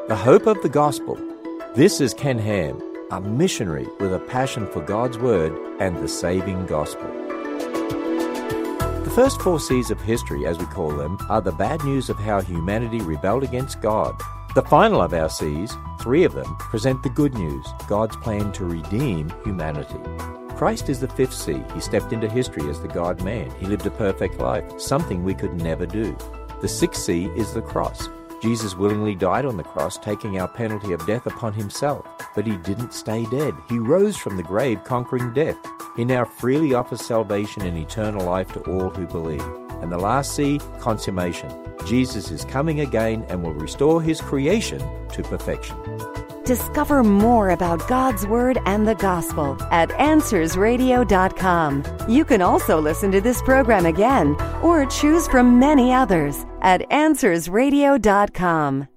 The hope of the gospel. This is Ken Ham, a missionary with a passion for God's Word and the saving gospel. The first 4 C's of history, as we call them, are the bad news of how humanity rebelled against God. The final of our C's, 3 of them, present the good news, God's plan to redeem humanity. Christ is the 5th C. He stepped into history as the God-man. He lived a perfect life, something we could never do. The 6th C is the cross. Jesus willingly died on the cross, taking our penalty of death upon himself. But he didn't stay dead. He rose from the grave, conquering death. He now freely offers salvation and eternal life to all who believe. And the last C, consummation. Jesus is coming again and will restore his creation to perfection. Discover more about God's Word and the Gospel at AnswersRadio.com. You can also listen to this program again or choose from many others at AnswersRadio.com.